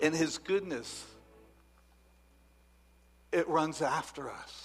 And his goodness, it runs after us.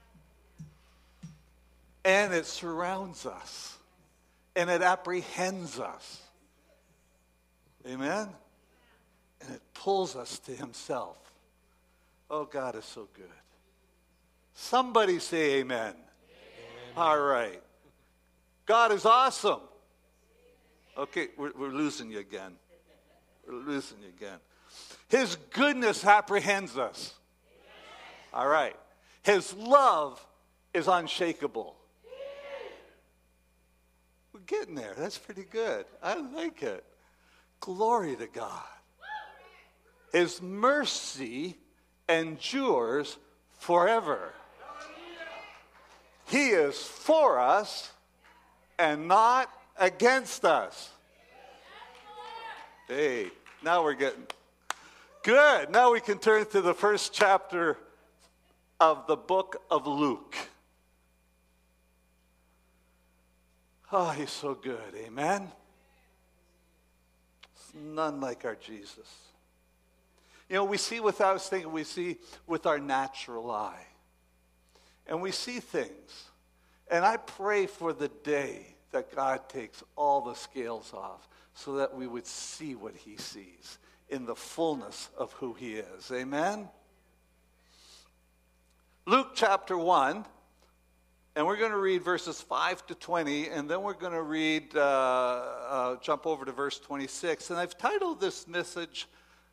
And it surrounds us. And it apprehends us. Amen? And it pulls us to himself. Oh, God is so good. Somebody say amen. Amen. All right. God is awesome. Okay, we're losing you again. We're losing you again. His goodness apprehends us. All right. His love is unshakable. We're getting there. That's pretty good. I like it. Glory to God. His mercy endures forever. He is for us and not against us. Hey, now we're getting good. Now we can turn to the first chapter of the book of Luke. Oh, he's so good. Amen. It's none like our Jesus. You know, we see we see with our natural eye. And we see things. And I pray for the day that God takes all the scales off so that we would see what he sees in the fullness of who he is. Amen? Luke chapter 1, and we're going to read verses 5 to 20, and then we're going to read, jump over to verse 26. And I've titled this message,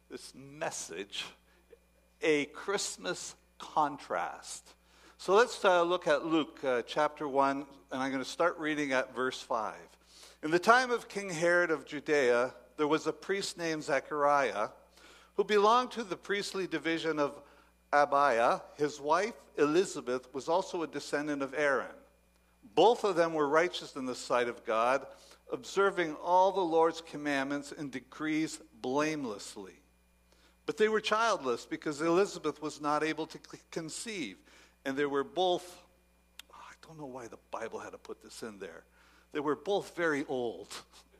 A Christmas Contrast. So let's look at Luke chapter 1, and I'm going to start reading at verse 5. In the time of King Herod of Judea, there was a priest named Zechariah who belonged to the priestly division of Abiah. His wife Elizabeth was also a descendant of Aaron. Both of them were righteous in the sight of God, observing all the Lord's commandments and decrees blamelessly. But they were childless because Elizabeth was not able to conceive. And they were both, I don't know why the Bible had to put this in there. They were both very old.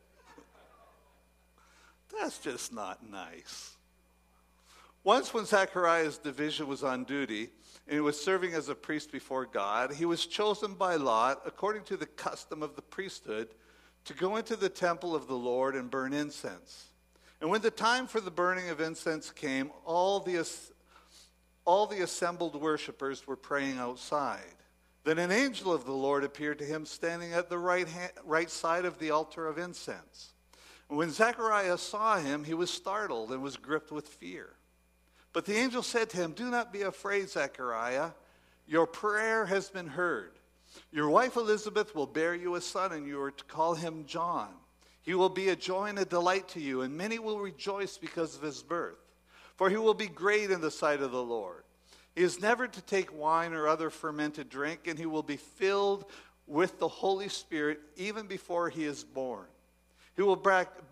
That's just not nice. Once when Zechariah's division was on duty, and he was serving as a priest before God, he was chosen by Lot, according to the custom of the priesthood, to go into the temple of the Lord and burn incense. And when the time for the burning of incense came, all the assembled worshipers were praying outside. Then an angel of the Lord appeared to him standing at the right side of the altar of incense. And when Zechariah saw him, he was startled and was gripped with fear. But the angel said to him, "Do not be afraid, Zechariah. Your prayer has been heard. Your wife Elizabeth will bear you a son, and you are to call him John. He will be a joy and a delight to you, and many will rejoice because of his birth. For he will be great in the sight of the Lord. He is never to take wine or other fermented drink, and he will be filled with the Holy Spirit even before he is born. He will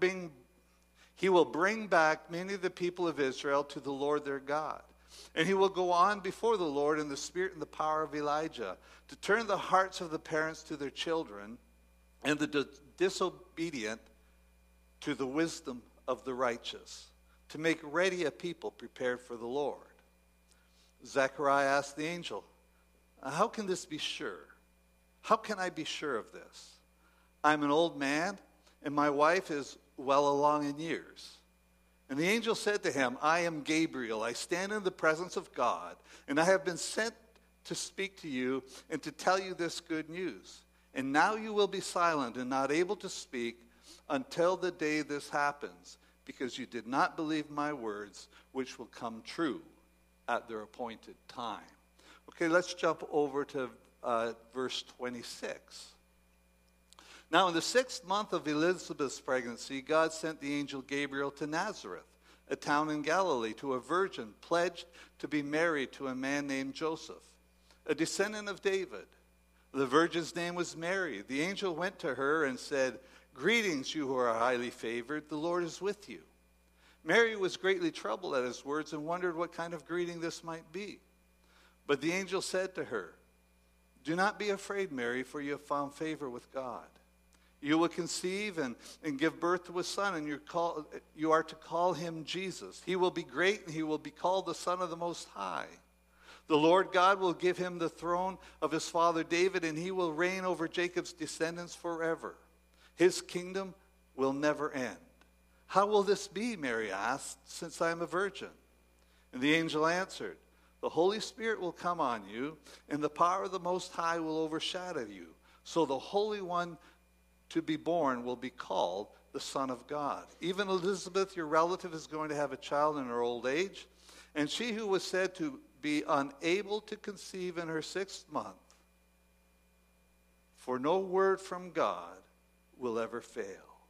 bring back many of the people of Israel to the Lord their God. And he will go on before the Lord in the spirit and the power of Elijah, to turn the hearts of the parents to their children, and the disobedient to the wisdom of the righteous, to make ready a people prepared for the Lord." Zechariah asked the angel, "How can this be sure? How can I be sure of this? I'm an old man, and my wife is well along in years." And the angel said to him, "I am Gabriel. I stand in the presence of God, and I have been sent to speak to you and to tell you this good news. And now you will be silent and not able to speak until the day this happens, because you did not believe my words, which will come true at their appointed time." Okay, let's jump over to verse 26. Now in the 6th month of Elizabeth's pregnancy, God sent the angel Gabriel to Nazareth, a town in Galilee, to a virgin pledged to be married to a man named Joseph, a descendant of David. The virgin's name was Mary. The angel went to her and said, "Greetings, you who are highly favored. The Lord is with you." Mary was greatly troubled at his words and wondered what kind of greeting this might be. But the angel said to her, "Do not be afraid, Mary, for you have found favor with God. You will conceive and give birth to a son, and you are to call him Jesus. He will be great, and he will be called the Son of the Most High. The Lord God will give him the throne of his father David, and he will reign over Jacob's descendants forever. His kingdom will never end. How will this be, Mary asked, since I am a virgin? And the angel answered, the Holy Spirit will come on you, and the power of the Most High will overshadow you. So the Holy One to be born will be called the Son of God. Even Elizabeth, your relative, is going to have a child in her old age, and she who was said to be unable to conceive in her 6th month, for no word from God will ever fail.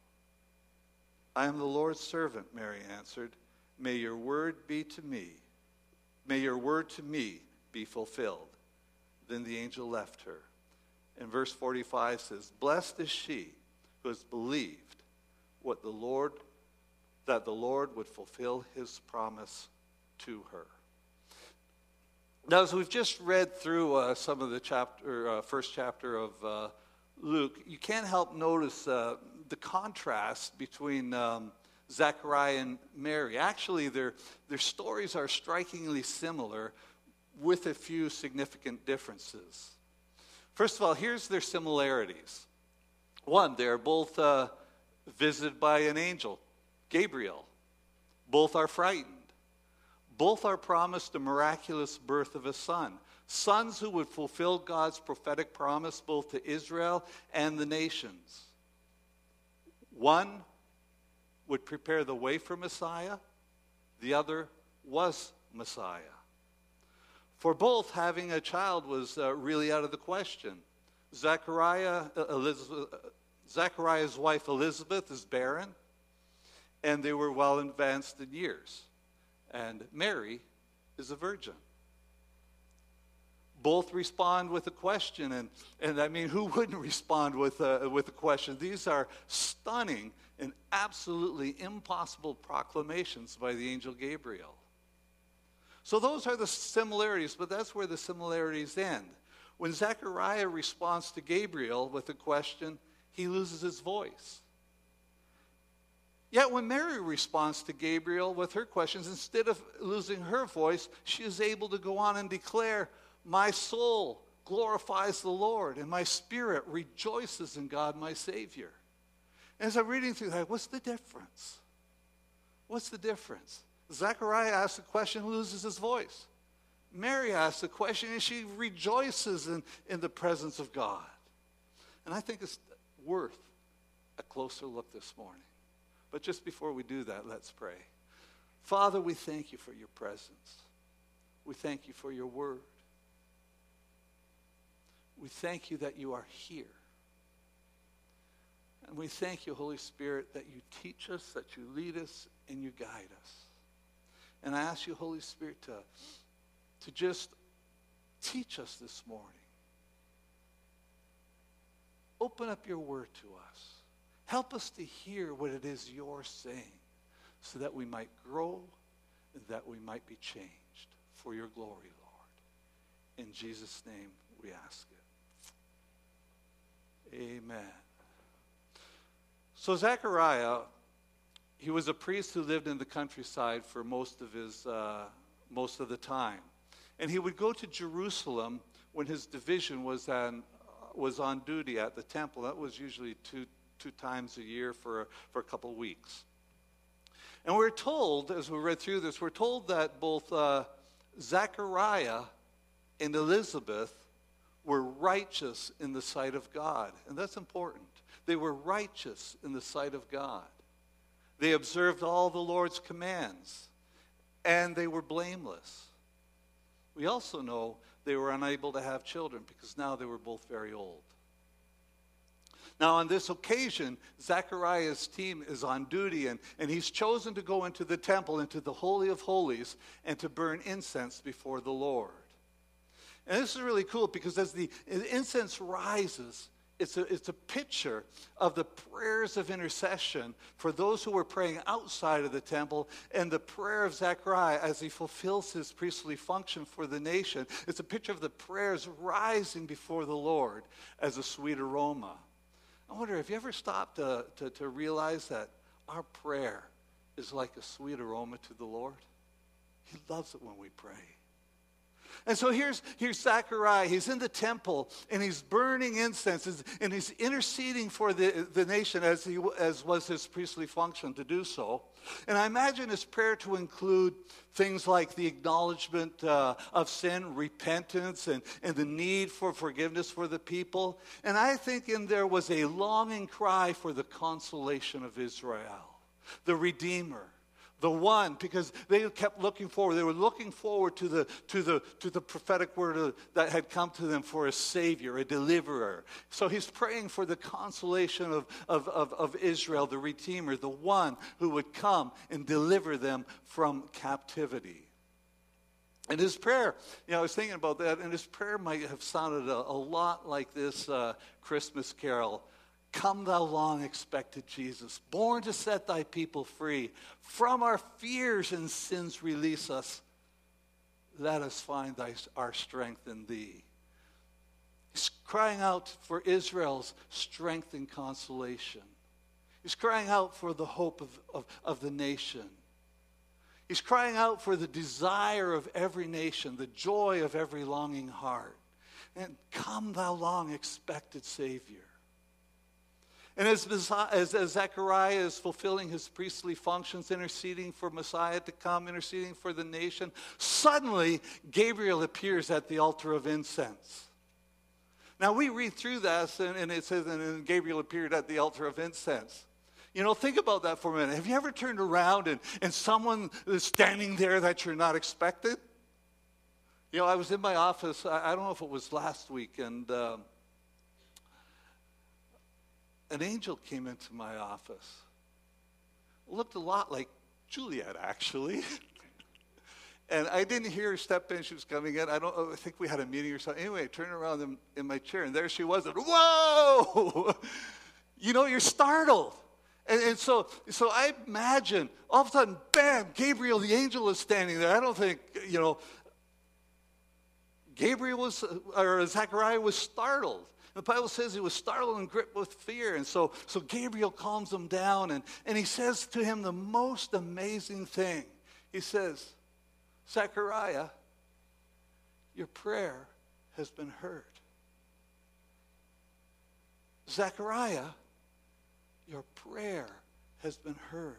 I am the Lord's servant, Mary answered. May your word to me be fulfilled. Then the angel left her. And verse 45 says, blessed is she who has believed that the Lord would fulfill his promise to her. Now, as we've just read through some of the first chapter of Luke, you can't help notice the contrast between Zechariah and Mary. Actually, their stories are strikingly similar with a few significant differences. First of all, here's their similarities. One, they're both visited by an angel, Gabriel. Both are frightened. Both are promised a miraculous birth of a son. Sons who would fulfill God's prophetic promise both to Israel and the nations. One would prepare the way for Messiah. The other was Messiah. For both, having a child was really out of the question. Zechariah's wife Elizabeth is barren, and they were well advanced in years. And Mary is a virgin. Both respond with a question, and I mean, who wouldn't respond with a question? These are stunning and absolutely impossible proclamations by the angel Gabriel. So those are the similarities, but that's where the similarities end. When Zechariah responds to Gabriel with a question, he loses his voice. Yet when Mary responds to Gabriel with her questions, instead of losing her voice, she is able to go on and declare, my soul glorifies the Lord, and my spirit rejoices in God my Savior. And as I'm reading through that, what's the difference? What's the difference? Zechariah asks a question, loses his voice. Mary asks a question, and she rejoices in the presence of God. And I think it's worth a closer look this morning. But just before we do that, let's pray. Father, we thank you for your presence. We thank you for your word. We thank you that you are here. And we thank you, Holy Spirit, that you teach us, that you lead us, and you guide us. And I ask you, Holy Spirit, to just teach us this morning. Open up your word to us. Help us to hear what it is you're saying so that we might grow and that we might be changed for your glory, Lord. In Jesus' name we ask it. Amen. So Zechariah, he was a priest who lived in the countryside for most of the time. And he would go to Jerusalem when his division was on duty at the temple. That was usually two times a year for a couple weeks. And we're told, as we read through this, we're told that both Zechariah and Elizabeth were righteous in the sight of God. And that's important. They were righteous in the sight of God. They observed all the Lord's commands, and they were blameless. We also know they were unable to have children because now they were both very old. Now, on this occasion, Zechariah's team is on duty, and he's chosen to go into the temple, into the Holy of Holies, and to burn incense before the Lord. And this is really cool because as the incense rises, it's a picture of the prayers of intercession for those who were praying outside of the temple and the prayer of Zechariah as he fulfills his priestly function for the nation. It's a picture of the prayers rising before the Lord as a sweet aroma. I wonder, have you ever stopped to realize that our prayer is like a sweet aroma to the Lord? He loves it when we pray. And so here's Zechariah. He's in the temple, and he's burning incense, and he's interceding for the nation as was his priestly function to do so. And I imagine his prayer to include things like the acknowledgement of sin, repentance, and the need for forgiveness for the people. And I think in there was a longing cry for the consolation of Israel, the Redeemer. The one, because they kept looking forward. They were looking forward to the prophetic word that had come to them for a Savior, a deliverer. So he's praying for the consolation of Israel, the Redeemer, the one who would come and deliver them from captivity. And his prayer, I was thinking about that, and his prayer might have sounded a lot like this Christmas carol. Come thou long expected Jesus, born to set thy people free. From our fears and sins release us. Let us find our strength in thee. He's crying out for Israel's strength and consolation. He's crying out for the hope of the nation. He's crying out for the desire of every nation, the joy of every longing heart. And come thou long expected Savior. And as Zechariah is fulfilling his priestly functions, interceding for Messiah to come, interceding for the nation, suddenly Gabriel appears at the altar of incense. Now we read through this, and it says, and Gabriel appeared at the altar of incense. Think about that for a minute. Have you ever turned around and someone is standing there that you're not expected? I was in my office, I don't know if it was last week, and an angel came into my office. Looked a lot like Juliet, actually. And I didn't hear her step in. She was coming in. I think we had a meeting or something. Anyway, I turned around in my chair, and there she was. And whoa! You're startled. And so I imagine, all of a sudden, bam, Gabriel, the angel, is standing there. I don't think, Zechariah was startled. The Bible says he was startled and gripped with fear. And so Gabriel calms him down, and he says to him the most amazing thing. He says, Zechariah, your prayer has been heard. Zechariah, your prayer has been heard.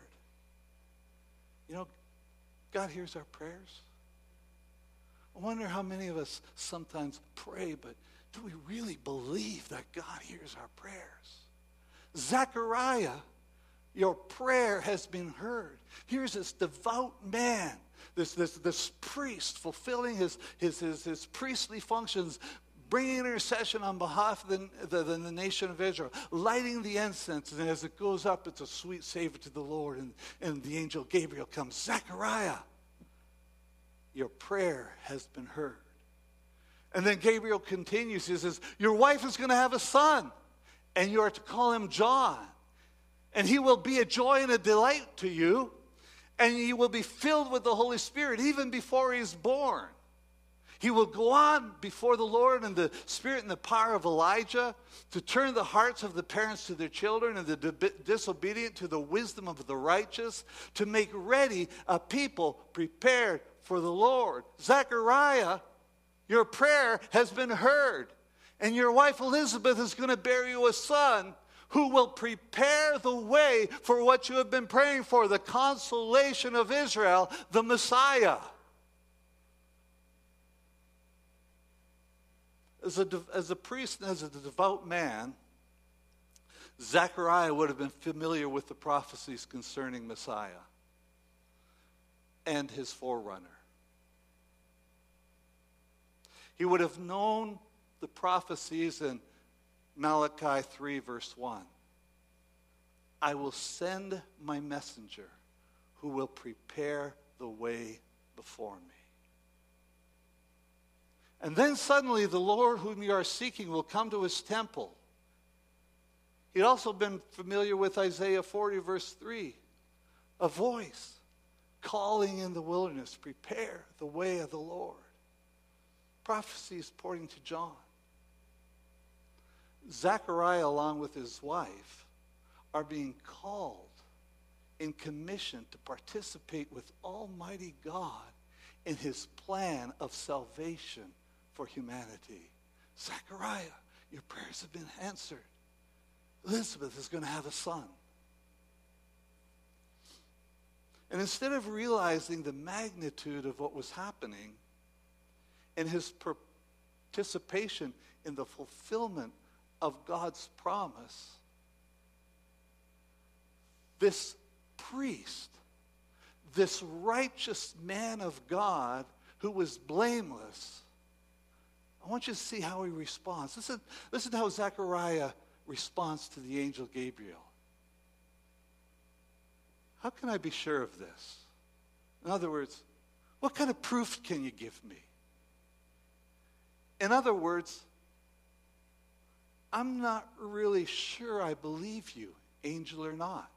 God hears our prayers. I wonder how many of us sometimes pray, but do we really believe that God hears our prayers? Zechariah, your prayer has been heard. Here's this devout man, this priest fulfilling his priestly functions, bringing intercession on behalf of the nation of Israel, lighting the incense, and as it goes up, it's a sweet savor to the Lord, and the angel Gabriel comes. Zechariah, your prayer has been heard. And then Gabriel continues. He says, your wife is going to have a son, and you are to call him John. And he will be a joy and a delight to you, and he will be filled with the Holy Spirit even before he is born. He will go on before the Lord in the spirit and the power of Elijah to turn the hearts of the parents to their children and the disobedient to the wisdom of the righteous, to make ready a people prepared for the Lord. Zechariah, your prayer has been heard, and your wife Elizabeth is going to bear you a son who will prepare the way for what you have been praying for, the consolation of Israel, the Messiah. As a priest and as a devout man, Zechariah would have been familiar with the prophecies concerning Messiah and his forerunner. He would have known the prophecies in Malachi 3, verse 1. I will send my messenger who will prepare the way before me. And then suddenly the Lord whom you are seeking will come to his temple. He'd also been familiar with Isaiah 40, verse 3. A voice calling in the wilderness, prepare the way of the Lord. Prophecy is pointing to John. Zechariah, along with his wife, are being called in commission to participate with Almighty God in his plan of salvation for humanity. Zechariah, your prayers have been answered. Elizabeth is going to have a son. And instead of realizing the magnitude of what was happening and his participation in the fulfillment of God's promise, this priest, this righteous man of God who was blameless, I want you to see how he responds. Listen to how Zechariah responds to the angel Gabriel. How can I be sure of this? In other words, what kind of proof can you give me? In other words, I'm not really sure I believe you, angel or not.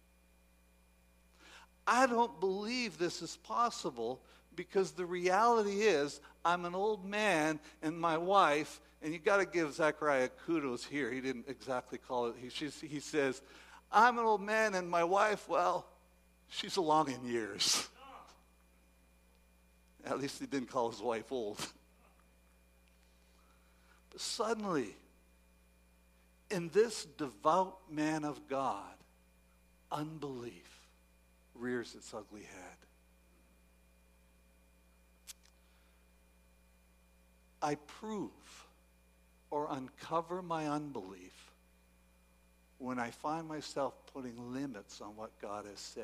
I don't believe this is possible because the reality is I'm an old man and my wife, and you got to give Zechariah kudos here. He didn't exactly call it. He says, I'm an old man and my wife, well, she's along in years. At least he didn't call his wife old. But suddenly, in this devout man of God, unbelief rears its ugly head. I prove or uncover my unbelief when I find myself putting limits on what God has said.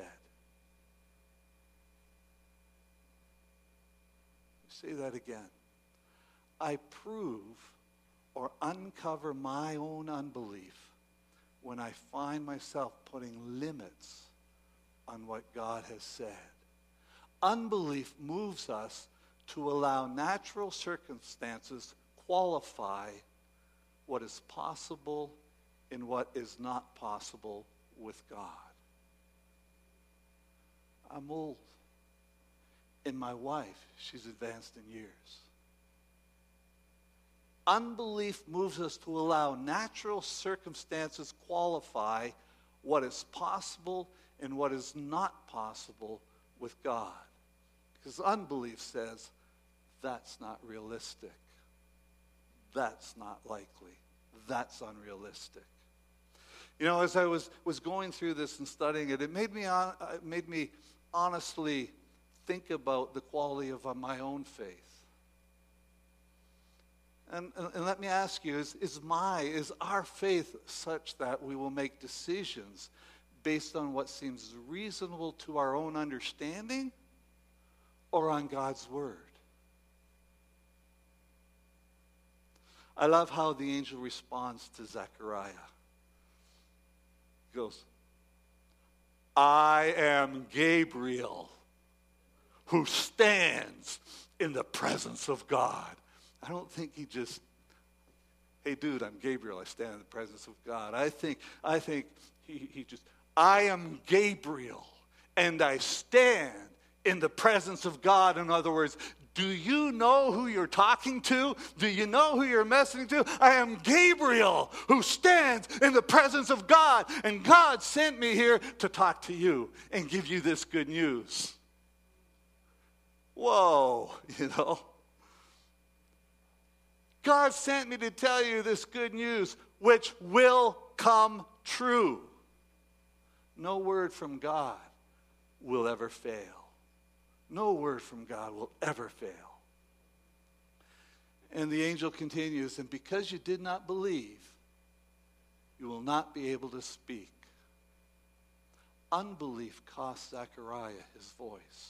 Say that again. I prove or uncover my own unbelief when I find myself putting limits on what God has said. Unbelief moves us to allow natural circumstances qualify what is possible and what is not possible with God. I'm old, and my wife, she's advanced in years. Unbelief moves us to allow natural circumstances qualify what is possible and what is not possible with God. Because unbelief says, that's not realistic. That's not likely. That's unrealistic. You know, as I was going through this and studying it, it made me honestly think about the quality of my own faith. And let me ask you, is our faith such that we will make decisions based on what seems reasonable to our own understanding or on God's word? I love how the angel responds to Zechariah. He goes, I am Gabriel, who stands in the presence of God. I don't think he just, hey dude, I'm Gabriel, I stand in the presence of God. I think he just, I am Gabriel, and I stand in the presence of God. In other words, do you know who you're talking to? Do you know who you're messaging to? I am Gabriel, who stands in the presence of God, and God sent me here to talk to you and give you this good news. Whoa, you know. God sent me to tell you this good news, which will come true. No word from God will ever fail. No word from God will ever fail. And the angel continues, and because you did not believe, you will not be able to speak. Unbelief cost Zechariah his voice.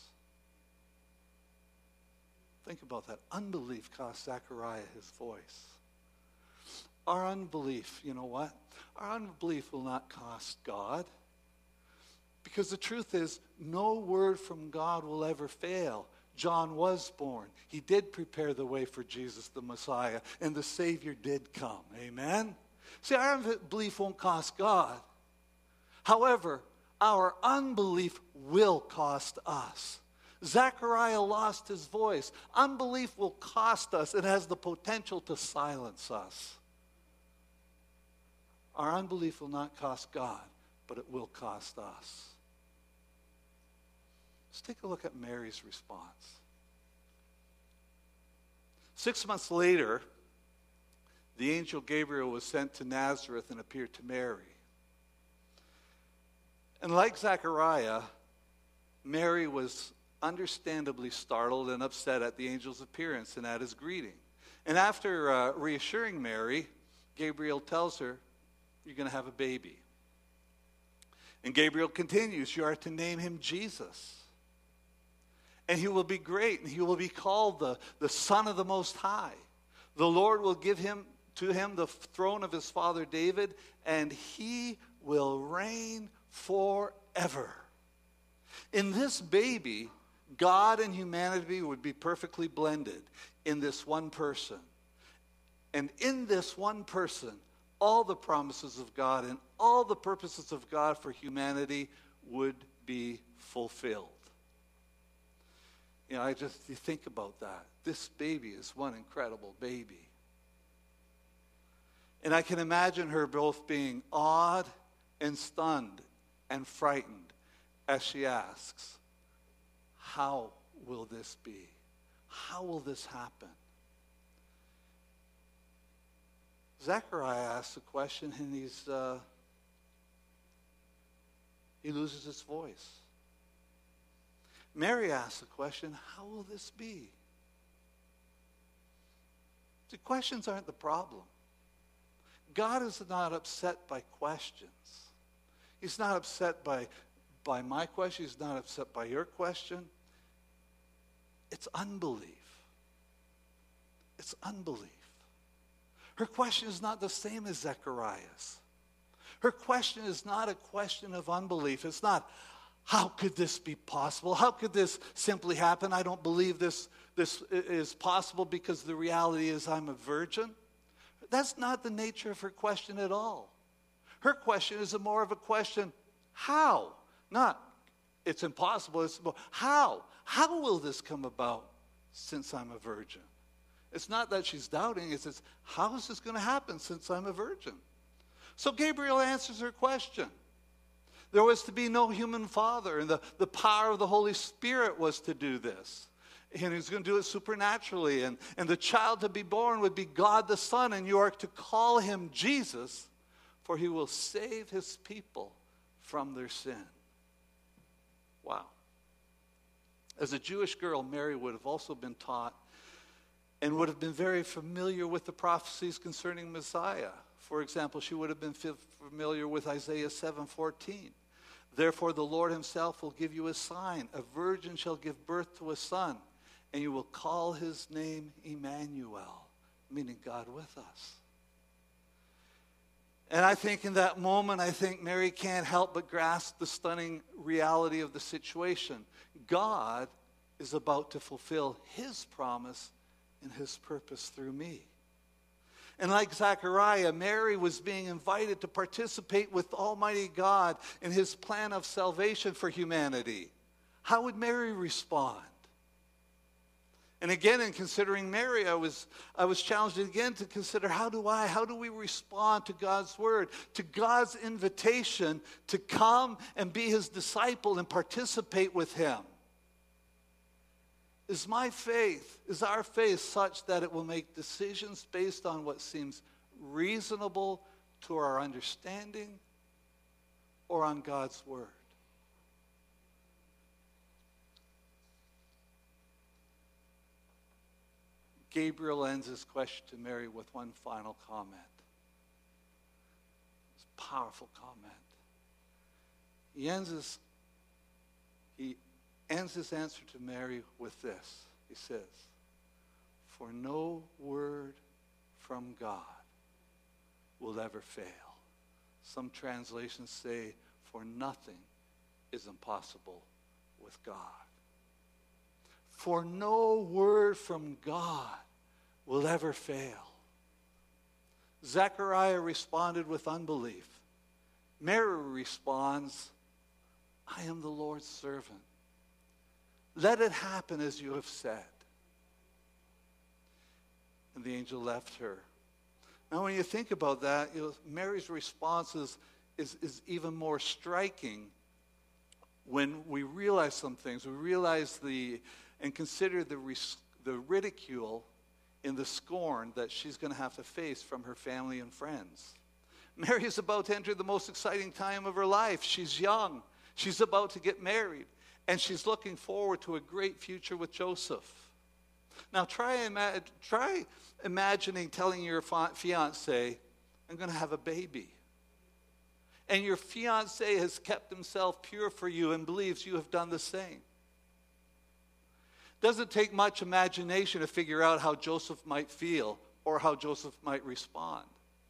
Think about that. Unbelief cost Zechariah his voice. Our unbelief, you know what? Our unbelief will not cost God. Because the truth is, no word from God will ever fail. John was born. He did prepare the way for Jesus, the Messiah, and the Savior did come. Amen? See, our unbelief won't cost God. However, our unbelief will cost us. Zechariah lost his voice. Unbelief will cost us. It has the potential to silence us. Our unbelief will not cost God, but it will cost us. Let's take a look at Mary's response. 6 months later, the angel Gabriel was sent to Nazareth and appeared to Mary. And like Zechariah, Mary was understandably startled and upset at the angel's appearance and at his greeting. And after reassuring Mary, Gabriel tells her, "You're going to have a baby." And Gabriel continues, "You are to name him Jesus. And he will be great, and he will be called the Son of the Most High. The Lord will give to him the throne of his father David, and he will reign forever." In this baby, God and humanity would be perfectly blended in this one person. And in this one person, all the promises of God and all the purposes of God for humanity would be fulfilled. You think about that. This baby is one incredible baby. And I can imagine her both being awed and stunned and frightened as she asks, "How will this be? How will this happen?" Zechariah asks a question, and he loses his voice. Mary asks the question, "How will this be?" The questions aren't the problem. God is not upset by questions. He's not upset by my question. He's not upset by your question. It's unbelief. It's unbelief. Her question is not the same as Zechariah's. Her question is not a question of unbelief. It's not, "How could this be possible? How could this simply happen? I don't believe this is possible because the reality is I'm a virgin." That's not the nature of her question at all. Her question is more of a question, how? Not, it's impossible, it's more, how? How will this come about since I'm a virgin? It's not that she's doubting, it's how is this going to happen since I'm a virgin? So Gabriel answers her question. There was to be no human father, and the power of the Holy Spirit was to do this. And he's going to do it supernaturally, and the child to be born would be God the Son, and you are to call him Jesus, for he will save his people from their sin. Wow. As a Jewish girl, Mary would have also been taught and would have been very familiar with the prophecies concerning Messiah. For example, she would have been familiar with Isaiah 7:14. "Therefore the Lord himself will give you a sign. A virgin shall give birth to a son, and you will call his name Emmanuel," meaning God with us. And I think in that moment, Mary can't help but grasp the stunning reality of the situation. God is about to fulfill his promise and his purpose through me. And like Zechariah, Mary was being invited to participate with Almighty God in his plan of salvation for humanity. How would Mary respond? And again, in considering Mary, I was challenged again to consider how do we respond to God's word, to God's invitation to come and be his disciple and participate with him? Is our faith such that it will make decisions based on what seems reasonable to our understanding or on God's word? Gabriel ends his question to Mary with one final comment. It's a powerful comment. He ends his answer to Mary with this. He says, "For no word from God will ever fail." Some translations say, "For nothing is impossible with God." For no word from God will ever fail. Zechariah responded with unbelief. Mary responds, "I am the Lord's servant. Let it happen as you have said." And the angel left her. Now, when you think about that, Mary's response is even more striking when we realize some things. We realize and consider the ridicule and the scorn that she's going to have to face from her family and friends. Mary is about to enter the most exciting time of her life. She's young. She's about to get married. And she's looking forward to a great future with Joseph. Now, try imagining telling your fiancé, I'm going to have a baby. And your fiancé has kept himself pure for you and believes you have done the same. Doesn't take much imagination to figure out how Joseph might feel or how Joseph might respond.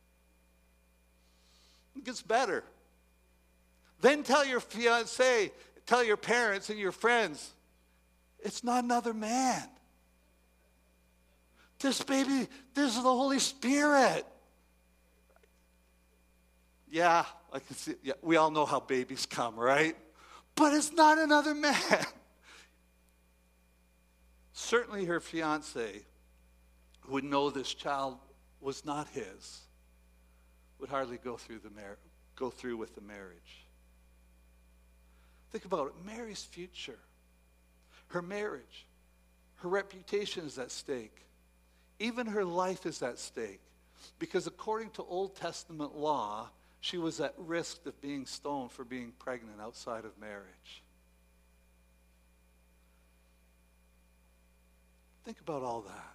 It gets better. Then tell your fiancé, tell your parents and your friends, it's not another man. This baby, this is the Holy Spirit. Yeah, I can see. Yeah, we all know how babies come, right? But it's not another man. Certainly her fiancé, who would know this child was not his, would hardly go through with the marriage. Think about it. Mary's future, her marriage, her reputation is at stake. Even her life is at stake. Because according to Old Testament law, she was at risk of being stoned for being pregnant outside of marriage. Think about all that.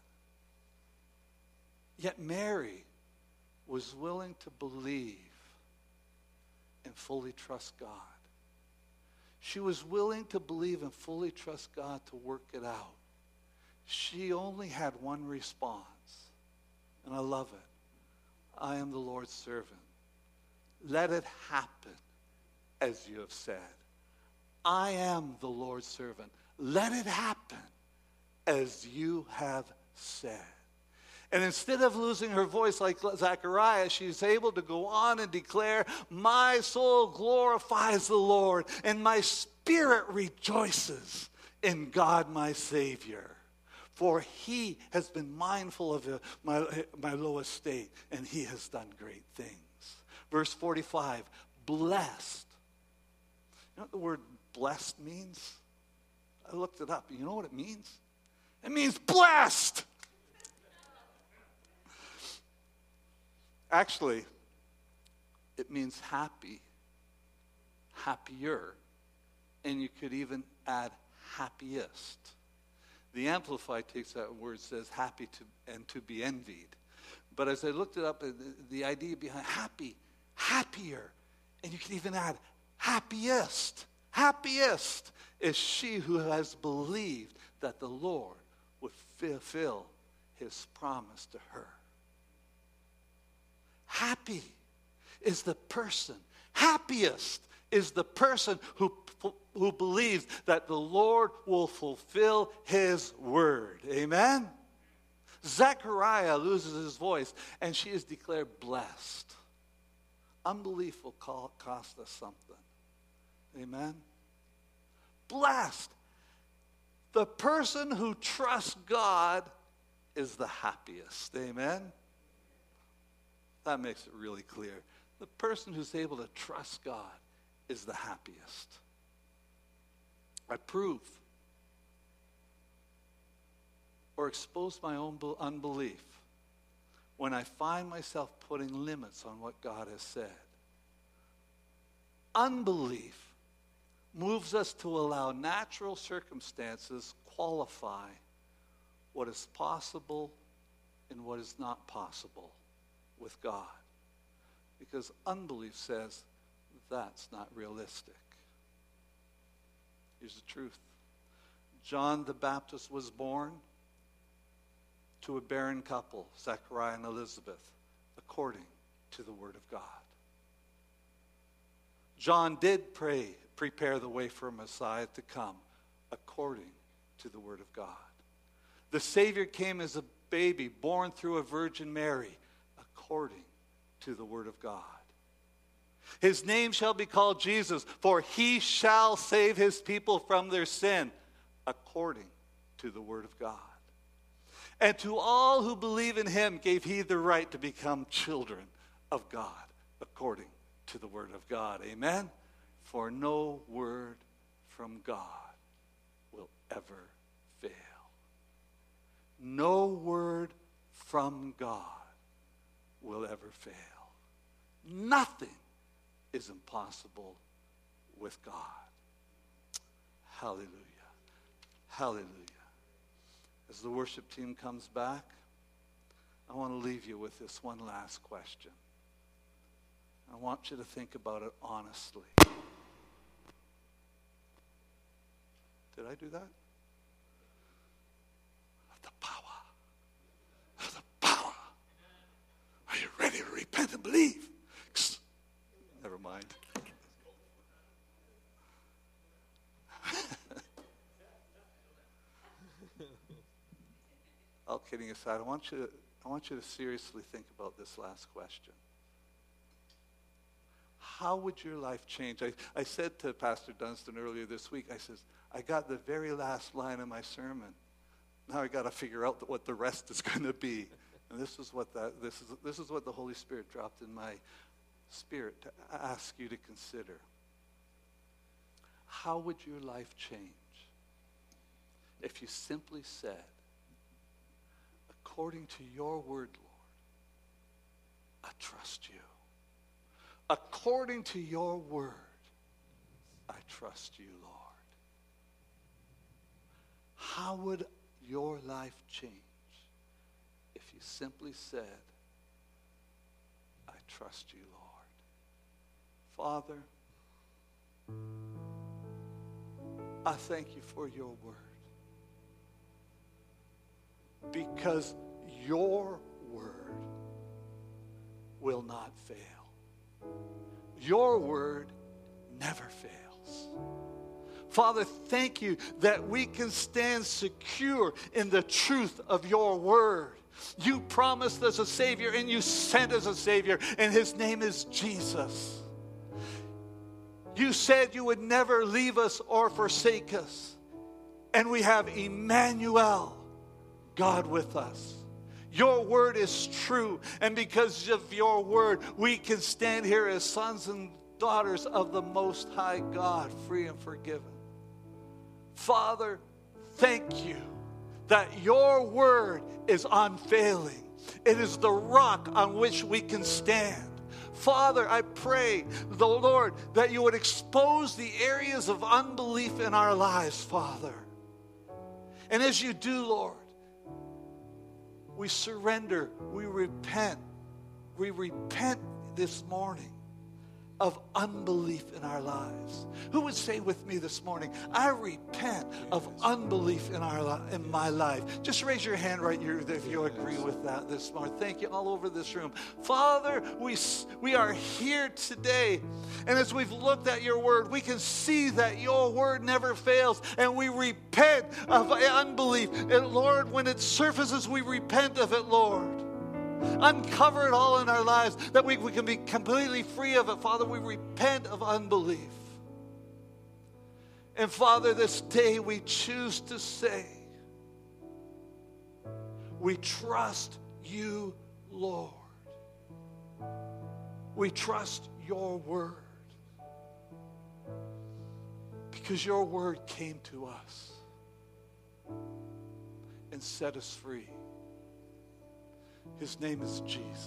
Yet Mary was willing to believe and fully trust God. She was willing to believe and fully trust God to work it out. She only had one response, and I love it. I am the Lord's servant. Let it happen as you have said. I am the Lord's servant. Let it happen as you have said. And instead of losing her voice like Zechariah, she's able to go on and declare, my soul glorifies the Lord, and my spirit rejoices in God my Savior. For he has been mindful of my low estate, and he has done great things. Verse 45, blessed. You know what the word blessed means? I looked it up. You know what it means? It means blessed. Actually, it means happy, happier, and you could even add happiest. The Amplified takes that word, says happy to be envied. But as I looked it up, the idea behind happy, happier, and you can even add happiest. Happiest is she who has believed that the Lord would fulfill his promise to her. Happy is the person. Happiest is the person who believes that the Lord will fulfill his word. Amen? Zechariah loses his voice, and she is declared blessed. Unbelief will cost us something. Amen? Blessed. The person who trusts God is the happiest. Amen? That makes it really clear. The person who's able to trust God is the happiest. I prove or expose my own unbelief when I find myself putting limits on what God has said. Unbelief moves us to allow natural circumstances qualify what is possible and what is not possible with God. Because unbelief says that's not realistic. Here's the truth. John the Baptist was born to a barren couple, Zechariah and Elizabeth, according to the Word of God. John did prepare the way for Messiah to come, according to the Word of God. The Savior came as a baby, born through a Virgin Mary, according to the Word of God. His name shall be called Jesus, for he shall save his people from their sin, according to the Word of God. And to all who believe in him gave he the right to become children of God, according to the word of God. Amen? For no word from God will ever fail. No word from God will ever fail. Nothing is impossible with God. Hallelujah. Hallelujah. As the worship team comes back, I want to leave you with this one last question. I want you to think about it honestly. Did I do that? The power. The power. Are you ready to repent and believe? Never mind. All kidding aside, I want you to seriously think about this last question. How would your life change? I said to Pastor Dunstan earlier this week, I says, I got the very last line of my sermon. Now I got to figure out what the rest is going to be. And this is what the Holy Spirit dropped in my spirit to ask you to consider. How would your life change if you simply said, according to your word, Lord, I trust you. According to your word, I trust you, Lord. How would your life change if you simply said, I trust you, Lord? Father, I thank you for your word. Because your word will not fail. Your word never fails. Father, thank you that we can stand secure in the truth of your word. You promised us a Savior, and you sent us a Savior, and his name is Jesus. You said you would never leave us or forsake us. And we have Emmanuel, God with us. Your word is true, and because of your word, we can stand here as sons and daughters of the Most High God, free and forgiven. Father, thank you that your word is unfailing. It is the rock on which we can stand. Father, I pray, the Lord, that you would expose the areas of unbelief in our lives, Father. And as you do, Lord, we surrender, we repent this morning of unbelief in our lives. Who would say with me this morning, I repent of unbelief in my life? Just raise your hand right here if you agree with that this morning. Thank you all over this room. Father, we are here today, and as we've looked at your word, we can see that your word never fails, and we repent of unbelief. And Lord, when it surfaces, we repent of it, Lord. Uncover it all in our lives that we can be completely free of it. Father, we repent of unbelief. And Father, this day we choose to say, we trust you, Lord. We trust your word. Because your word came to us and set us free. His name is Jesus.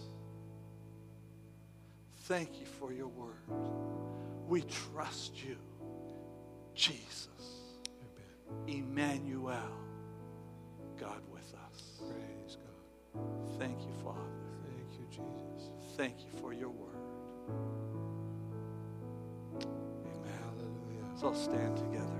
Thank you for your word. We trust you, Jesus. Amen. Emmanuel, God with us. Praise God. Thank you, Father. Thank you, Jesus. Thank you for your word. Amen. Hallelujah. Let's all stand together.